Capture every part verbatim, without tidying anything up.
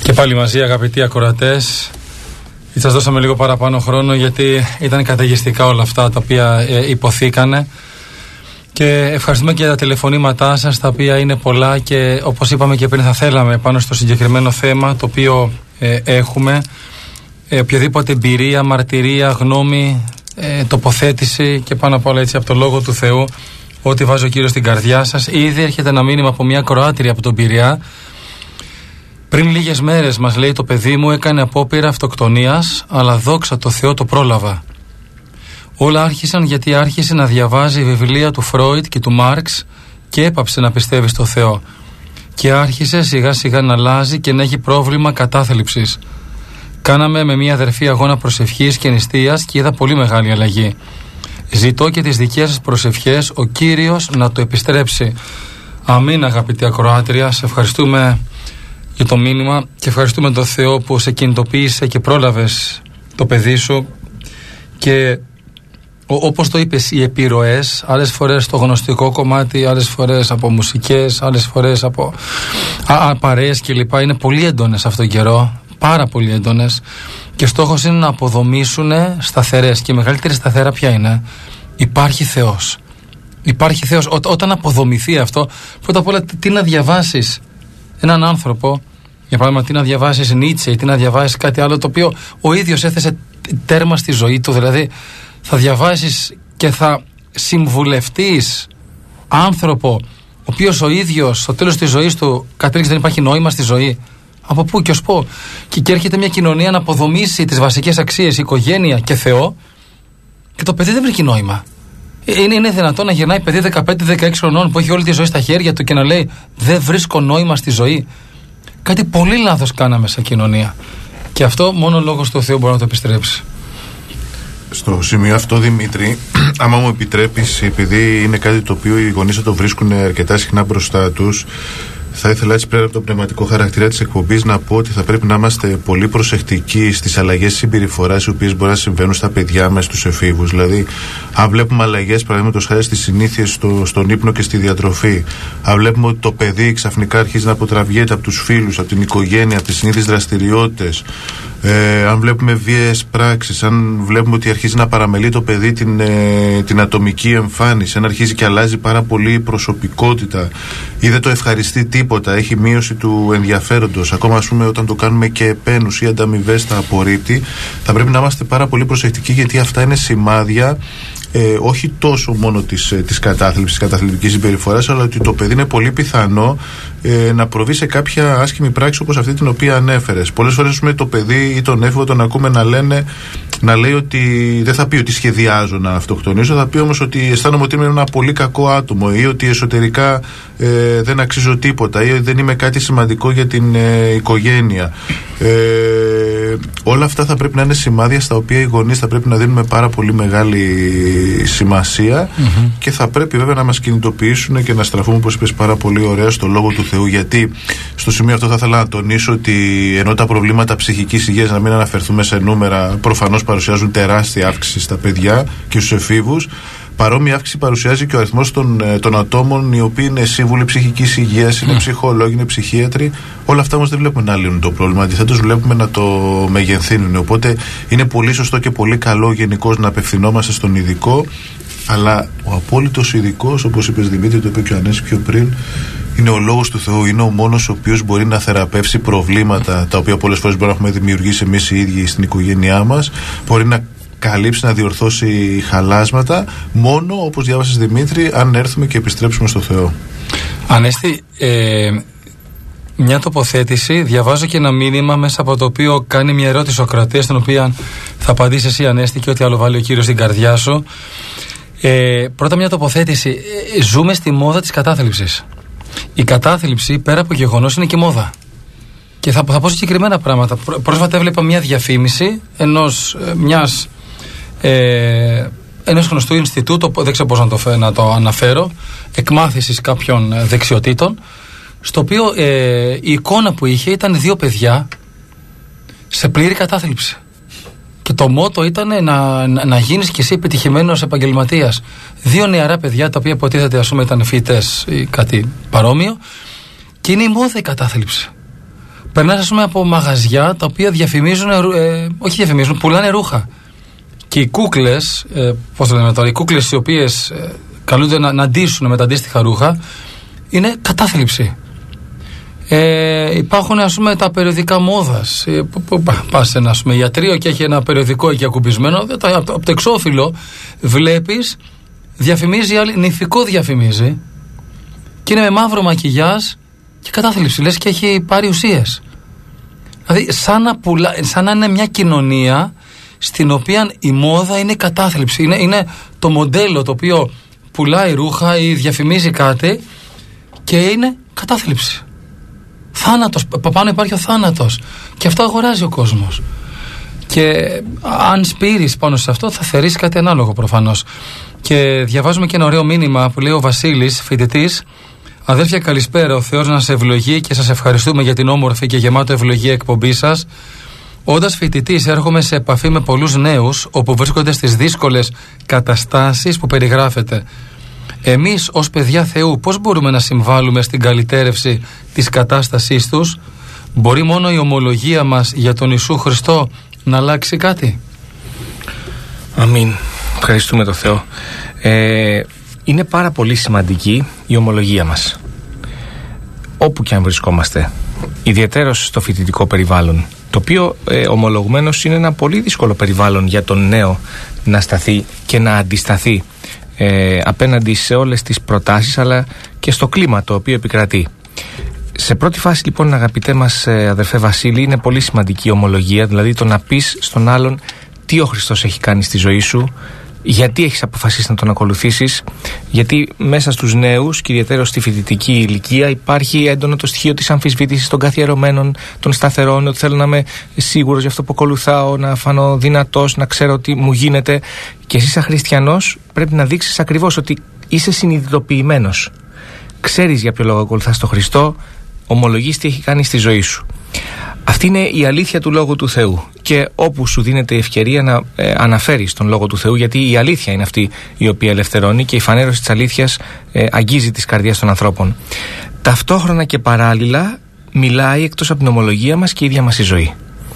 Και πάλι μαζί, αγαπητοί ακροατές, σας δώσαμε λίγο παραπάνω χρόνο γιατί ήταν καταιγιστικά όλα αυτά τα οποία ε, υποθήκανε. Και ευχαριστούμε και για τα τηλεφωνήματά σας, τα οποία είναι πολλά και όπως είπαμε και πριν, θα θέλαμε πάνω στο συγκεκριμένο θέμα το οποίο ε, έχουμε ε, οποιαδήποτε εμπειρία, μαρτυρία, γνώμη, ε, τοποθέτηση και πάνω απ' όλα έτσι από το Λόγο του Θεού, ό,τι βάζει ο Κύριος στην καρδιά σας. Ήδη έρχεται ένα μήνυμα από μια Κροάτρια από τον Πειραιά. Πριν λίγες μέρες, μας λέει, το παιδί μου έκανε απόπειρα αυτοκτονίας, αλλά δόξα τω Θεώ το πρόλαβα. Όλα άρχισαν γιατί άρχισε να διαβάζει βιβλία του Φρόιτ και του Μάρξ και έπαψε να πιστεύει στο Θεό. Και άρχισε σιγά σιγά να αλλάζει και να έχει πρόβλημα κατάθλιψης. Κάναμε με μια αδερφή αγώνα προσευχής και νηστείας και είδα πολύ μεγάλη αλλαγή. Ζητώ και τις δικές σας προσευχές, ο Κύριος να το επιστρέψει. Αμήν, αγαπητή ακροάτρια, σε ευχαριστούμε για το μήνυμα και ευχαριστούμε τον Θεό που σε κινητοποίησε και πρόλαβες το παιδί σου. Και όπως το είπες, οι επιρροές, άλλες φορές στο γνωστικό κομμάτι, άλλες φορές από μουσικές, άλλες φορές από α, α, παρέες κλπ. Είναι πολύ έντονες αυτόν τον καιρό, πάρα πολύ έντονες, και στόχος είναι να αποδομήσουν σταθερές. Και η μεγαλύτερη σταθερά ποια είναι? Υπάρχει Θεός. Υπάρχει Θεός. Ό, όταν αποδομηθεί αυτό, πρώτα απ' όλα τι να διαβάσεις έναν άνθρωπο, για παράδειγμα, τι να διαβάσεις Νίτσε ή τι να διαβάσεις κάτι άλλο το οποίο ο ίδιος έθεσε τέρμα στη ζωή του. Δηλαδή θα διαβάσεις και θα συμβουλευτείς άνθρωπο ο οποίος ο ίδιος στο τέλος της ζωής του κατέληξε δεν υπάρχει νόημα στη ζωή. Από πού και ως πού? Και, και έρχεται μια κοινωνία να αποδομήσει τις βασικές αξίες, οικογένεια και Θεό, και το παιδί δεν βρίσκει νόημα. Είναι, είναι δυνατόν να γυρνάει παιδί δεκαπέντε δεκαέξι χρονών που έχει όλη τη ζωή στα χέρια του και να λέει δεν βρίσκω νόημα στη ζωή? Κάτι πολύ λάθος κάναμε σαν κοινωνία. Και αυτό μόνο ο Λόγος του Θεού μπορεί να το επιστρέψει. Στο σημείο αυτό, Δημήτρη, άμα μου επιτρέπεις, επειδή είναι κάτι το οποίο οι γονείς θα το βρίσκουν αρκετά συχνά μπροστά τους, θα ήθελα έτσι πέρα από το πνευματικό χαρακτήρα της εκπομπής να πω ότι θα πρέπει να είμαστε πολύ προσεκτικοί στις αλλαγές συμπεριφοράς οι οποίες μπορεί να συμβαίνουν στα παιδιά μας, στους εφήβους. Δηλαδή, αν βλέπουμε αλλαγές, παραδείγματος χάρη στις συνήθειες στο, στον ύπνο και στη διατροφή, αν βλέπουμε ότι το παιδί ξαφνικά αρχίζει να αποτραβιέται από τους φίλους, από την οικογένεια, από τις συνήθειες δραστηριότητες, ε, αν βλέπουμε βίαιες πράξεις, αν βλέπουμε ότι αρχίζει να παραμελεί το παιδί την, ε, την ατομική εμφάνιση, αν αρχίζει και αλλάζει πάρα πολύ η προσωπικότητα ή δεν το ευχαριστεί τίποτα, έχει μείωση του ενδιαφέροντος, ακόμα ας πούμε όταν το κάνουμε και επένους ή ανταμοιβές τα απορρίπτει, θα πρέπει να είμαστε πάρα πολύ προσεκτικοί, γιατί αυτά είναι σημάδια ε, όχι τόσο μόνο της, ε, της κατάθλιψης, της καταθλιπτικής συμπεριφοράς, αλλά ότι το παιδί είναι πολύ πιθανό ε, να προβεί σε κάποια άσχημη πράξη όπως αυτή την οποία ανέφερες. Πολλές φορές με το παιδί ή τον έφηβο τον ακούμε να λένε, να λέει ότι δεν θα πει ότι σχεδιάζω να αυτοκτονήσω, θα πει όμως ότι αισθάνομαι ότι είμαι ένα πολύ κακό άτομο ή ότι εσωτερικά ε, δεν αξίζω τίποτα ή ότι δεν είμαι κάτι σημαντικό για την ε, οικογένεια. Ε, όλα αυτά θα πρέπει να είναι σημάδια στα οποία οι γονείς θα πρέπει να δίνουμε πάρα πολύ μεγάλη σημασία mm-hmm. και θα πρέπει βέβαια να μας κινητοποιήσουν και να στραφούμε, όπως είπες πάρα πολύ ωραία, στο Λόγο του Θεού, γιατί στο σημείο αυτό θα ήθελα να τονίσω ότι ενώ τα προβλήματα ψυχικής υγείας, να μην αναφερθούμε σε νούμερα, προφανώς παρουσιάζουν τεράστια αύξηση στα παιδιά και στους εφήβους, παρόμοια αύξηση παρουσιάζει και ο αριθμός των, των ατόμων οι οποίοι είναι σύμβουλοι ψυχικής υγείας, είναι mm. ψυχολόγοι, είναι ψυχίατροι. Όλα αυτά όμως δεν βλέπουμε να λύνουν το πρόβλημα. Αντιθέτως, βλέπουμε να το μεγενθύνουν. Οπότε είναι πολύ σωστό και πολύ καλό γενικώς να απευθυνόμαστε στον ειδικό. Αλλά ο απόλυτος ειδικός, όπως είπες Δημήτρη, το είπε και ο Ανέσης πιο πριν, είναι ο Λόγος του Θεού. Είναι ο μόνος ο οποίος μπορεί να θεραπεύσει προβλήματα τα οποία πολλές φορές μπορούμε να έχουμε δημιουργήσει εμείς οι ίδιοι στην οικογένειά μας. Μπορεί να καλύψει, να διορθώσει χαλάσματα, μόνο όπως διάβασες Δημήτρη, αν έρθουμε και επιστρέψουμε στο Θεό. Ανέστη, ε, μια τοποθέτηση, διαβάζω και ένα μήνυμα μέσα από το οποίο κάνει μια ερώτηση ο κρατέας, την οποία θα απαντήσει εσύ, Ανέστη, και ό,τι άλλο βάλει ο Κύριος στην καρδιά σου. Ε, πρώτα μια τοποθέτηση. Ε, ζούμε στη μόδα της κατάθλιψης. Η κατάθλιψη, πέρα από γεγονός, είναι και μόδα. Και θα, θα πω συγκεκριμένα πράγματα. Πρόσφατα έβλεπα μια διαφήμιση ενός, μιας, ε, ενός γνωστού Ινστιτούτου, δεν ξέρω πώς να το, να το αναφέρω, εκμάθησης κάποιων δεξιοτήτων, στο οποίο ε, η εικόνα που είχε ήταν δύο παιδιά σε πλήρη κατάθλιψη. Και το μότο ήταν να, να, να γίνεις κι εσύ επιτυχημένος επαγγελματίας. Δύο νεαρά παιδιά, τα οποία υποτίθεται ας πούμε ήταν φοιτητές ή κάτι παρόμοιο, και είναι η μόδα η κατάθλιψη. περνάς, ας πούμε, από μαγαζιά τα οποία διαφημίζουν, ε, όχι διαφημίζουν, πουλάνε ρούχα. Και οι κούκλες, ε, πώς το λέμε τώρα, οι κούκλες οι οποίες ε, καλούνται να, να αντίσουν με τα αντίστοιχα ρούχα, είναι κατάθλιψη. Ε, υπάρχουν, ας πούμε, τα περιοδικά μόδας. Ε, πας σε ένα, ας πούμε, ιατρείο και έχει ένα περιοδικό εκεί ακουμπισμένο, από το εξώφυλλο βλέπεις, διαφημίζει, άλλη, νηφικό διαφημίζει, και είναι με μαύρο μακιγιάζ και κατάθλιψη, λες και έχει πάρει ουσίες. Δηλαδή σαν να, πουλα, σαν να είναι μια κοινωνία στην οποία η μόδα είναι κατάθλιψη. Είναι, είναι το μοντέλο το οποίο πουλάει ρούχα ή διαφημίζει κάτι και είναι κατάθλιψη. Θάνατος, πάνω υπάρχει ο θάνατος. Και αυτό αγοράζει ο κόσμος. Και αν σπείρεις πάνω σε αυτό θα θερήσει κάτι ανάλογο προφανώς. Και διαβάζουμε και ένα ωραίο μήνυμα που λέει ο Βασίλης, φοιτητής. Αδέρφια, καλησπέρα. Ο Θεός να σε ευλογεί και σας ευχαριστούμε για την όμορφη και γεμάτο ευλογία εκπομπή σας. Όντας φοιτητής, έρχομαι σε επαφή με πολλούς νέους όπου βρίσκονται στις δύσκολες καταστάσεις που περιγράφεται. Εμείς ως παιδιά Θεού πώς μπορούμε να συμβάλλουμε στην καλυτέρευση της κατάστασής τους? Μπορεί μόνο η ομολογία μας για τον Ιησού Χριστό να αλλάξει κάτι? Αμήν. Ευχαριστούμε τον Θεό. Ε, είναι πάρα πολύ σημαντική η ομολογία μας, όπου και αν βρισκόμαστε, ιδιαιτέρως στο φοιτητικό περιβάλλον, το οποίο ε, ομολογουμένως είναι ένα πολύ δύσκολο περιβάλλον για τον νέο να σταθεί και να αντισταθεί ε, απέναντι σε όλες τις προτάσεις, αλλά και στο κλίμα το οποίο επικρατεί. Σε πρώτη φάση, λοιπόν, αγαπητέ μας ε, αδερφέ Βασίλη, είναι πολύ σημαντική η ομολογία, δηλαδή το να πεις στον άλλον τι ο Χριστός έχει κάνει στη ζωή σου, γιατί έχεις αποφασίσει να τον ακολουθήσεις, γιατί μέσα στους νέους και ιδιαίτερα στη φοιτητική ηλικία υπάρχει έντονο το στοιχείο της αμφισβήτησης των καθιερωμένων, των σταθερών, ότι θέλω να είμαι σίγουρος για αυτό που ακολουθάω, να φανώ δυνατός, να ξέρω τι μου γίνεται. Και εσύ σαν χριστιανός πρέπει να δείξεις ακριβώς ότι είσαι συνειδητοποιημένος. Ξέρεις για ποιο λόγο ακολουθάς τον Χριστό, ομολογείς τι έχει κάνει στη ζωή σου. Αυτή είναι η αλήθεια του Λόγου του Θεού. Και όπου σου δίνεται η ευκαιρία να ε, αναφέρεις τον Λόγο του Θεού, γιατί η αλήθεια είναι αυτή η οποία ελευθερώνει και η φανέρωση της αλήθειας ε, αγγίζει τις καρδιές των ανθρώπων. Ταυτόχρονα και παράλληλα μιλάει εκτός από την ομολογία μας και η ίδια μας η ζωή.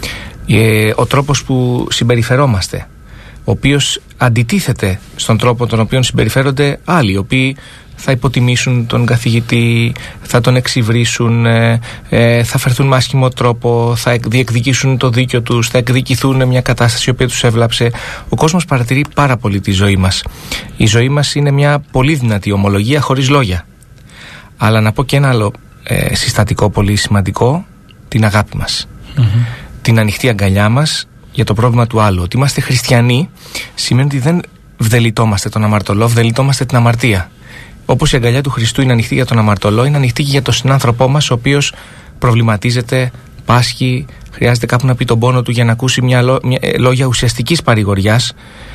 Ε, ο τρόπος που συμπεριφερόμαστε, ο οποίος αντιτίθεται στον τρόπο τον οποίο συμπεριφέρονται άλλοι, οι οποίοι θα υποτιμήσουν τον καθηγητή, θα τον εξυβρίσουν, ε, ε, θα φερθούν με άσχημο τρόπο, θα διεκδικήσουν το δίκιο τους, θα εκδικηθούν μια κατάσταση η οποία τους έβλαψε. Ο κόσμος παρατηρεί πάρα πολύ τη ζωή μας. Η ζωή μας είναι μια πολύ δυνατή ομολογία χωρίς λόγια. Αλλά να πω και ένα άλλο ε, συστατικό πολύ σημαντικό, την αγάπη μας. Mm-hmm. Την ανοιχτή αγκαλιά μας για το πρόβλημα του άλλου. Ότι είμαστε χριστιανοί σημαίνει ότι δεν βδελιτόμαστε τον αμαρτωλό, βδελιτόμαστε την αμαρτία. Όπως η αγκαλιά του Χριστού είναι ανοιχτή για τον αμαρτωλό, είναι ανοιχτή και για τον συνάνθρωπό μας, ο οποίος προβληματίζεται, πάσχει, χρειάζεται κάπου να πει τον πόνο του για να ακούσει μια, λό, μια ε, λόγια ουσιαστικής παρηγοριάς.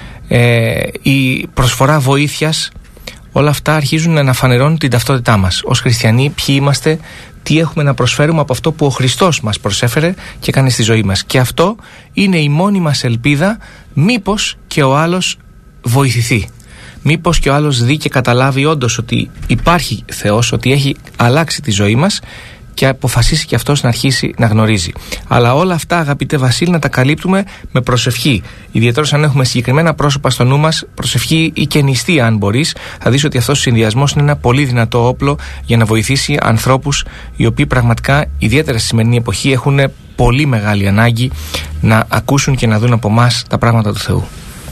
Ε, η προσφορά βοήθειας, όλα αυτά αρχίζουν να φανερώνουν την ταυτότητά μας. Ως χριστιανοί, ποιοι είμαστε, τι έχουμε να προσφέρουμε από αυτό που ο Χριστός μας προσέφερε και έκανε στη ζωή μας. Και αυτό είναι η μόνη μας ελπίδα, μήπως και ο άλλος βοηθηθεί. Μήπως και ο άλλος δει και καταλάβει όντως ότι υπάρχει Θεός, ότι έχει αλλάξει τη ζωή μας και αποφασίσει και αυτός να αρχίσει να γνωρίζει. Αλλά όλα αυτά, αγαπητέ Βασίλη, να τα καλύπτουμε με προσευχή. Ιδιαίτερα αν έχουμε συγκεκριμένα πρόσωπα στο νου μας, προσευχή ή και νηστεία, αν μπορείς, θα δεις ότι αυτός ο συνδυασμός είναι ένα πολύ δυνατό όπλο για να βοηθήσει ανθρώπους οι οποίοι πραγματικά, ιδιαίτερα στη σημερινή εποχή, έχουν πολύ μεγάλη ανάγκη να ακούσουν και να δουν από εμάς τα πράγματα του Θεού.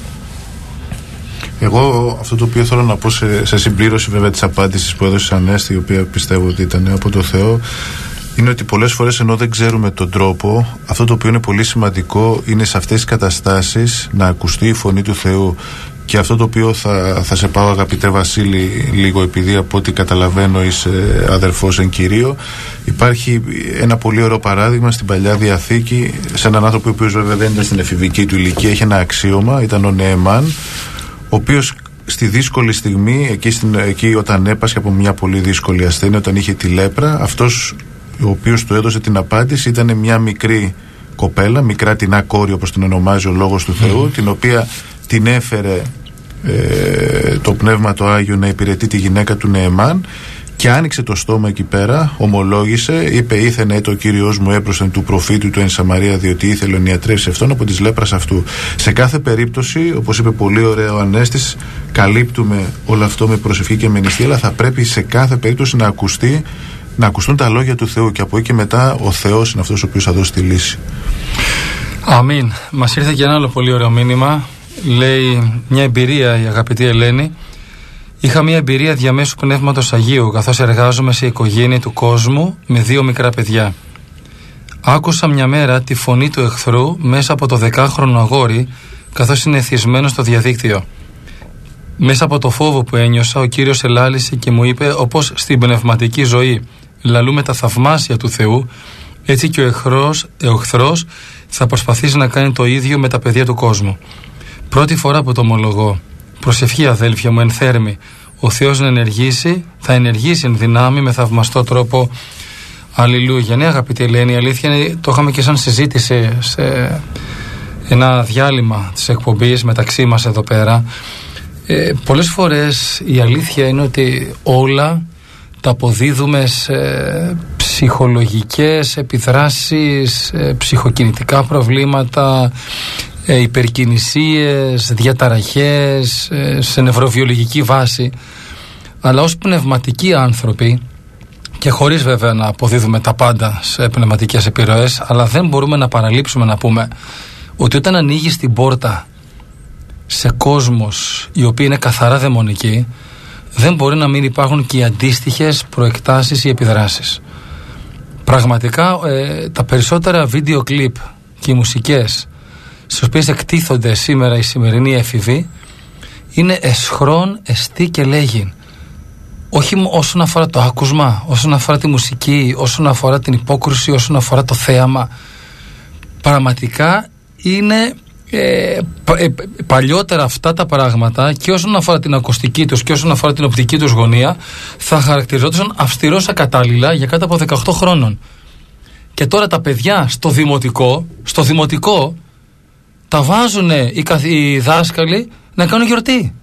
Εγώ αυτό το οποίο θέλω να πω σε, σε συμπλήρωση βέβαια της απάντησης που έδωσε Ανέστη, η οποία πιστεύω ότι ήταν από το Θεό, είναι ότι πολλές φορές ενώ δεν ξέρουμε τον τρόπο, αυτό το οποίο είναι πολύ σημαντικό είναι σε αυτές τις καταστάσεις να ακουστεί η φωνή του Θεού. Και αυτό το οποίο θα, θα σε πάω, αγαπητέ Βασίλη, λίγο επειδή από ό,τι καταλαβαίνω είσαι αδερφός εν Κυρίω, υπάρχει ένα πολύ ωραίο παράδειγμα στην Παλιά Διαθήκη σε έναν άνθρωπο ο οποίος βέβαια δεν ήταν στην εφηβική του ηλικία, είχε ένα αξίωμα, ήταν ο Νεεμάν, ο οποίος στη δύσκολη στιγμή, εκεί, στην, εκεί όταν έπασχε από μια πολύ δύσκολη ασθένεια, όταν είχε τη λέπρα, αυτός ο οποίος του έδωσε την απάντηση ήταν μια μικρή κοπέλα, μικρά τεινά κόρη όπως την ονομάζει ο Λόγος του Θεού, mm. την οποία την έφερε ε, το Πνεύμα το Άγιο να υπηρετεί τη γυναίκα του Νεεμάν, και άνοιξε το στόμα εκεί πέρα, ομολόγησε, είπε: Ήθενε το Κύριος μου έπροσθεν του προφήτου του εν Σαμαρία, διότι ήθελε να ιατρεύσει αυτόν από της λέπρας αυτού. Σε κάθε περίπτωση, όπως είπε πολύ ωραία ο Ανέστης, καλύπτουμε όλο αυτό με προσευχή και με νηστεία, αλλά θα πρέπει σε κάθε περίπτωση να ακουστεί, να ακουστούν τα λόγια του Θεού, και από εκεί και μετά ο Θεός είναι αυτός ο οποίος θα δώσει τη λύση. Αμήν. Μας ήρθε και ένα άλλο πολύ ωραίο μήνυμα. Λέει μια εμπειρία η αγαπητή Ελένη. Είχα μια εμπειρία διαμέσου Πνεύματος Αγίου, καθώς εργάζομαι σε οικογένεια του κόσμου με δύο μικρά παιδιά. Άκουσα μια μέρα τη φωνή του εχθρού μέσα από το δεκάχρονο αγόρι, καθώς είναι εθισμένο στο διαδίκτυο. Μέσα από το φόβο που ένιωσα, ο Κύριος ελάλησε και μου είπε: όπως στην πνευματική ζωή λαλούμε τα θαυμάσια του Θεού, έτσι και ο εχθρός, ο εχθρός θα προσπαθήσει να κάνει το ίδιο με τα παιδιά του κόσμου. Πρώτη φορά που το ομολογώ. Προσευχή, αδέλφια μου, εν θέρμη. Ο Θεός να ενεργήσει, θα ενεργήσει εν δυνάμει με θαυμαστό τρόπο. Αλληλούια. Ναι, αγαπητή Ελένη, η αλήθεια είναι, το είχαμε και σαν συζήτηση σε ένα διάλειμμα της εκπομπής μεταξύ μας εδώ πέρα. Ε, πολλές φορές η αλήθεια είναι ότι όλα τα αποδίδουμε σε ψυχολογικές επιδράσεις, σε ψυχοκινητικά προβλήματα, ε, υπερκινησίες, διαταραχές, ε, σε νευροβιολογική βάση. Αλλά ως πνευματικοί άνθρωποι, και χωρίς βέβαια να αποδίδουμε τα πάντα σε πνευματικές επιρροές, αλλά δεν μπορούμε να παραλείψουμε να πούμε ότι όταν ανοίγεις την πόρτα σε κόσμος οι οποίοι είναι καθαρά δαιμονικοί, δεν μπορεί να μην υπάρχουν και οι αντίστοιχες προεκτάσεις ή επιδράσεις. Πραγματικά ε, τα περισσότερα βίντεο κλιπ και οι μουσικές στις οποίες εκτίθονται σήμερα οι σημερινοί έφηβοι είναι εσχρόν, εστί και λέγειν. Όχι όσον αφορά το άκουσμα, όσον αφορά τη μουσική, όσον αφορά την υπόκρουση, όσον αφορά το θέαμα. Πραγματικά είναι ε, πα, ε, παλιότερα αυτά τα πράγματα, και όσον αφορά την ακουστική τους και όσον αφορά την οπτική τους γωνία, θα χαρακτηριζόντουσαν αυστηρός ακατάλληλα για κάτω από δεκαοκτώ χρόνων. Και τώρα τα παιδιά στο δημοτικό, στο δημοτικό τα βάζουν οι, οι δάσκαλοι να κάνουν γιορτή.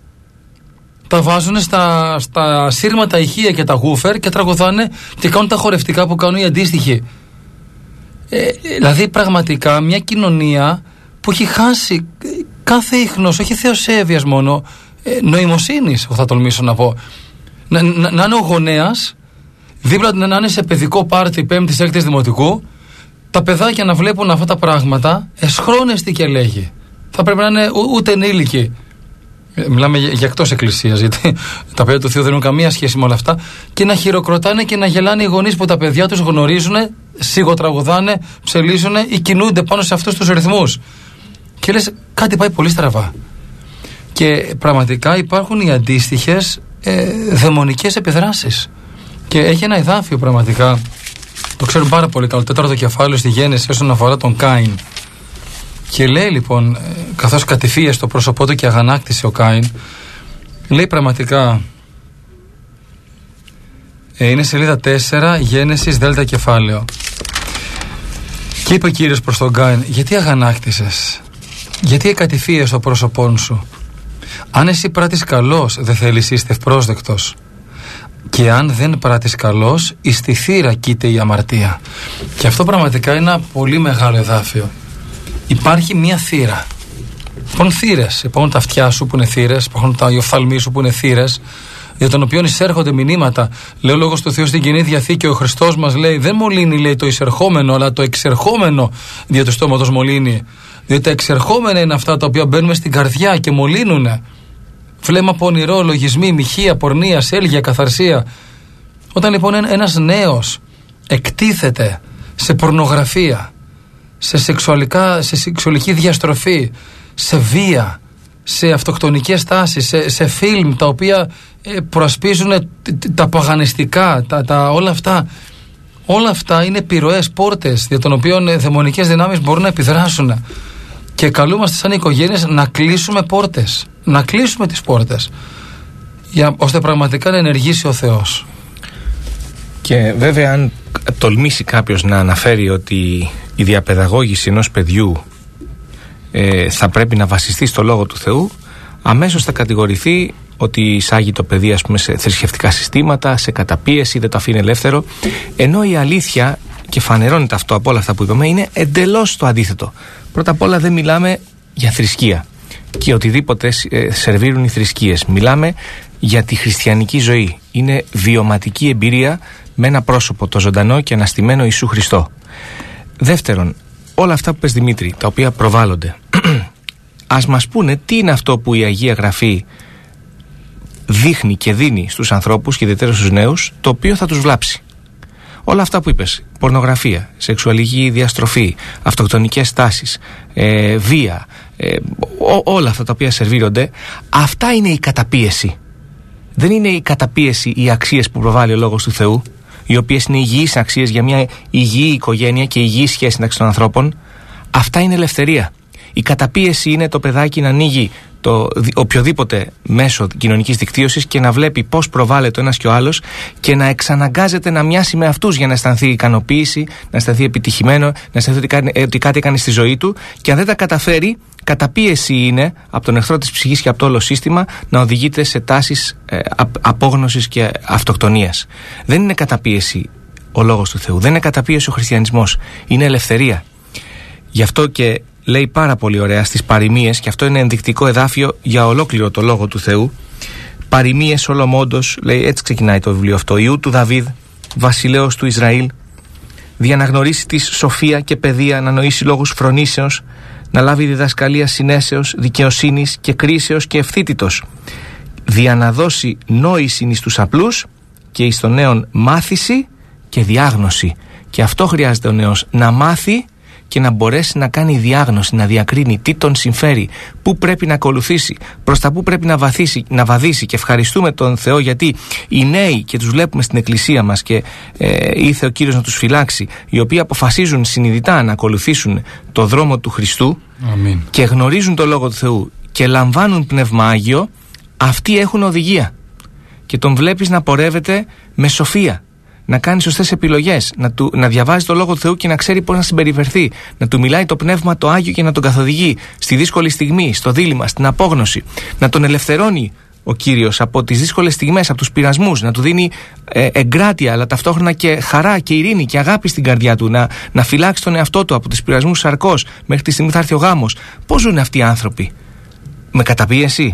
Τα βάζουν στα, στα σύρματα ηχεία και τα γούφερ και τραγουδάνε και κάνουν τα χορευτικά που κάνουν οι αντίστοιχοι. Ε, δηλαδή πραγματικά μια κοινωνία που έχει χάσει κάθε ίχνος, όχι θεοσέβειας μόνο, ε, νοημοσύνης, θα τολμήσω να πω. Να, να, να είναι ο γονέας, δίπλα να είναι σε παιδικό πάρτι πέμπτης έκτης δημοτικού, τα παιδάκια να βλέπουν αυτά τα πράγματα, εσχρόνεστη και λέγει. Θα πρέπει να είναι ού, ούτε ενήλικοι. Μιλάμε για, για εκτός εκκλησίας, γιατί τα παιδιά του Θεού δεν έχουν καμία σχέση με όλα αυτά, και να χειροκροτάνε και να γελάνε οι γονείς που τα παιδιά τους γνωρίζουν, σιγοτραγουδάνε, ψελίζουν ή κινούνται πάνω σε αυτούς τους ρυθμούς. Και λες, κάτι πάει πολύ στραβά. Και πραγματικά υπάρχουν οι αντίστοιχες ε, δαιμονικές επιδράσεις. Και έχει ένα εδάφιο πραγματικά, το ξέρουν πάρα πολύ καλά, το τέταρτο κεφάλαιο στη Γένεση όσον αφορά τον Κάιν. Και λέει λοιπόν, καθώς κατηφίασε το πρόσωπό του και αγανάκτησε ο Κάιν, λέει πραγματικά, ε, είναι σελίδα τέσσερα, Γένεσης, δέλτα κεφάλαιο. Και είπε ο Κύριος προς τον Κάιν: γιατί αγανάκτησες, γιατί εκατηφίεσαι το πρόσωπό σου? Αν εσύ πράττεις καλός, δεν θέλεις είστε ευπρόσδεκτος. Και αν δεν πράττεις καλός, εις τη θύρα κοίται η αμαρτία. Και αυτό πραγματικά είναι ένα πολύ μεγάλο εδάφιο. Υπάρχει μία θύρα. Υπάρχουν θύρες. Υπάρχουν τα αυτιά σου που είναι θύρες, υπάρχουν τα οφθαλμοί σου που είναι θύρες, για τον οποίο εισέρχονται μηνύματα. Λέει ο Λόγος του Θεού στην Καινή Διαθήκη, ο Χριστός μας λέει: δεν μολύνει, λέει, το εισερχόμενο, αλλά το εξερχόμενο δια του στόματος μολύνει. Διότι τα εξερχόμενα είναι αυτά τα οποία μπαίνουν στην καρδιά και μολύνουνε. Φλέμα, πονηρό, λογισμοί, μοιχεία, πορνεία, έλγια, καθαρσία. Όταν λοιπόν ένας νέος εκτίθεται σε πορνογραφία, σε, σεξουαλικά, σε σεξουαλική διαστροφή, σε βία, σε αυτοκτονικές τάσεις, σε, σε φιλμ τα οποία ε, προασπίζουν τα παγανιστικά, τα, τα, όλα αυτά, όλα αυτά είναι επιρροές, πόρτες για των οποίων ε, δαιμονικές δυνάμεις μπορούν να επιδράσουν. Και καλούμαστε σαν οικογένειες να κλείσουμε πόρτες, να κλείσουμε τις πόρτες, για, ώστε πραγματικά να ενεργήσει ο Θεός. Και βέβαια, αν τολμήσει κάποιος να αναφέρει ότι η διαπαιδαγώγηση ενός παιδιού ε, θα πρέπει να βασιστεί στο Λόγο του Θεού, αμέσως θα κατηγορηθεί ότι εισάγει το παιδί, ας πούμε, σε θρησκευτικά συστήματα, σε καταπίεση, δεν το αφήνει ελεύθερο. Ενώ η αλήθεια, και φανερώνεται αυτό από όλα αυτά που είπαμε, είναι εντελώς το αντίθετο. Πρώτα απ' όλα δεν μιλάμε για θρησκεία και οτιδήποτε ε, σερβίρουν οι θρησκείες. Μιλάμε για τη χριστιανική ζωή. Είναι βιωματική εμπειρία με ένα πρόσωπο, το ζωντανό και αναστημένο Ιησού Χριστό. Δεύτερον, όλα αυτά που πες, Δημήτρη, τα οποία προβάλλονται, ας μας πούνε τι είναι αυτό που η Αγία Γραφή δείχνει και δίνει στους ανθρώπους και ιδιαίτερα στους νέους, το οποίο θα τους βλάψει. Όλα αυτά που είπες, πορνογραφία, σεξουαλική διαστροφή, αυτοκτονικές τάσεις, ε, βία, ε, ό, όλα αυτά τα οποία σερβίρονται, αυτά είναι η καταπίεση. Δεν είναι η καταπίεση οι αξίες που προβάλλει ο Λόγος του Θεού, οι οποίες είναι υγιείς αξίες για μια υγιή οικογένεια και υγιή σχέση μεταξύ των ανθρώπων. Αυτά είναι ελευθερία. Η καταπίεση είναι το παιδάκι να ανοίγει το οποιοδήποτε μέσο κοινωνικής δικτύωσης και να βλέπει πώς προβάλλεται ο ένας και ο άλλος και να εξαναγκάζεται να μοιάσει με αυτούς για να αισθανθεί ικανοποίηση, να αισθανθεί επιτυχημένο, να αισθανθεί ότι κάτι έκανε στη ζωή του, και αν δεν τα καταφέρει, καταπίεση είναι από τον εχθρό της ψυχής και από το όλο σύστημα να οδηγείται σε τάσεις ε, απόγνωσης και αυτοκτονίας. Δεν είναι καταπίεση ο Λόγος του Θεού, δεν είναι καταπίεση ο χριστιανισμός, είναι ελευθερία. Γι' αυτό και λέει πάρα πολύ ωραία στις παροιμίες, και αυτό είναι ενδεικτικό εδάφιο για ολόκληρο το Λόγο του Θεού. Παροιμίες Σολομόντος, λέει, έτσι ξεκινάει το βιβλίο αυτό. Ιού του Δαβίδ, βασιλέως του Ισραήλ, δια να γνωρίσει τη σοφία και παιδεία, να νοήσει λόγους φρονήσεως, να λάβει διδασκαλία συνέσεως, δικαιοσύνης και κρίσεως και ευθύτητος, δια να δώσει νόηση εις τους απλούς και εις τον νέον μάθηση και διάγνωση. Και αυτό χρειάζεται ο νέος, να μάθει και να μπορέσει να κάνει διάγνωση, να διακρίνει τι τον συμφέρει, πού πρέπει να ακολουθήσει, προς τα πού πρέπει να, βαθίσει, να βαδίσει. Και ευχαριστούμε τον Θεό, γιατί οι νέοι, και τους βλέπουμε στην εκκλησία μας και ε, ήρθε ο Κύριος να τους φυλάξει, οι οποίοι αποφασίζουν συνειδητά να ακολουθήσουν το δρόμο του Χριστού. Αμήν. Και γνωρίζουν το Λόγο του Θεού και λαμβάνουν Πνεύμα Άγιο, αυτοί έχουν οδηγία και τον βλέπεις να πορεύεται με σοφία, να κάνει σωστές επιλογές, να, του, να διαβάζει το Λόγο του Θεού και να ξέρει πώς να συμπεριφερθεί, να του μιλάει το Πνεύμα το Άγιο και να τον καθοδηγεί στη δύσκολη στιγμή, στο δίλημμα, στην απόγνωση, να τον ελευθερώνει ο Κύριος από τις δύσκολες στιγμές, από τους πειρασμούς, να του δίνει ε, εγκράτεια, αλλά ταυτόχρονα και χαρά και ειρήνη και αγάπη στην καρδιά του, να, να φυλάξει τον εαυτό του από τις πειρασμούς σαρκός μέχρι τη στιγμή θα έρθει ο γάμος. Πώς ζουν αυτοί οι άνθρωποι? Με καταπίεση?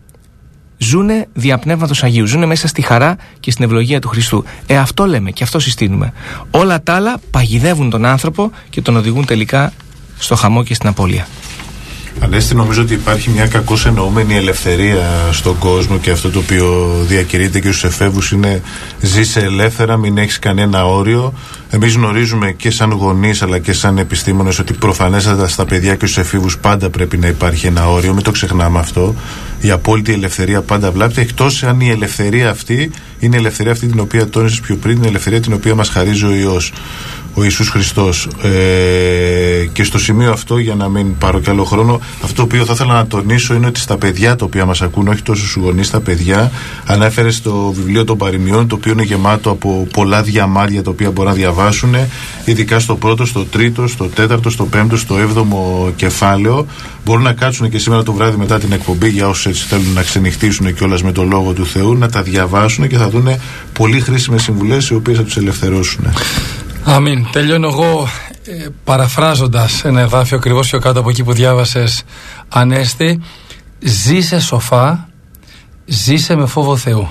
Ζούνε δια Πνεύματος Αγίου, ζούνε μέσα στη χαρά και στην ευλογία του Χριστού. Ε, αυτό λέμε και αυτό συστήνουμε. Όλα τα άλλα παγιδεύουν τον άνθρωπο και τον οδηγούν τελικά στο χαμό και στην απώλεια. Ανέστη, νομίζω ότι υπάρχει μια κακώς εννοούμενη ελευθερία στον κόσμο, και αυτό το οποίο διακηρύεται και στους εφεύους είναι ζήσε ελεύθερα, μην έχεις κανένα όριο. Εμείς γνωρίζουμε και σαν γονείς αλλά και σαν επιστήμονες ότι προφανέστατα στα παιδιά και στους εφήβους πάντα πρέπει να υπάρχει ένα όριο, μην το ξεχνάμε αυτό. Η απόλυτη ελευθερία πάντα βλάπτει, εκτός αν η ελευθερία αυτή είναι η ελευθερία αυτή την οποία τόνισες πιο πριν, την ελευθερία την οποία μας χαρίζει ο Υιός, ο Ιησούς Χριστός. Ε, και στο σημείο αυτό, για να μην πάρω κι άλλο χρόνο, αυτό το οποίο θα ήθελα να τονίσω είναι ότι στα παιδιά τα οποία μας ακούν, όχι τόσο στους γονείς, τα παιδιά, ανέφερες το βιβλίο των παροιμιών, το οποίο είναι γεμάτο από πολλά διαμάρια τα οποία μπορούν να διαβάσουν, ειδικά στο πρώτο, στο τρίτο, στο τέταρτο, στο πέμπτο, στο έβδομο κεφάλαιο. Μπορούν να κάτσουν και σήμερα το βράδυ μετά την εκπομπή, για όσους έτσι θέλουν να ξενυχτήσουν κιόλας με το Λόγο του Θεού, να τα διαβάσουν και θα δουν πολύ χρήσιμες συμβουλές οι οποίες θα τους ελευθερώσουν. Αμήν. Τελειώνω εγώ ε, παραφράζοντας ένα εδάφιο ακριβώς πιο κάτω από εκεί που διάβασες, Ανέστη. Ζήσε σοφά, ζήσε με φόβο Θεού.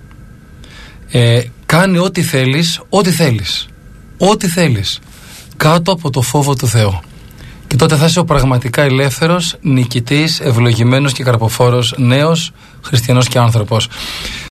Ε, κάνει ό,τι θέλεις, ό,τι θέλεις. Ό,τι θέλεις. Κάτω από το φόβο του Θεού. Και τότε θα είσαι ο πραγματικά ελεύθερος, νικητής, ευλογημένος και καρποφόρος νέος χριστιανός και άνθρωπος.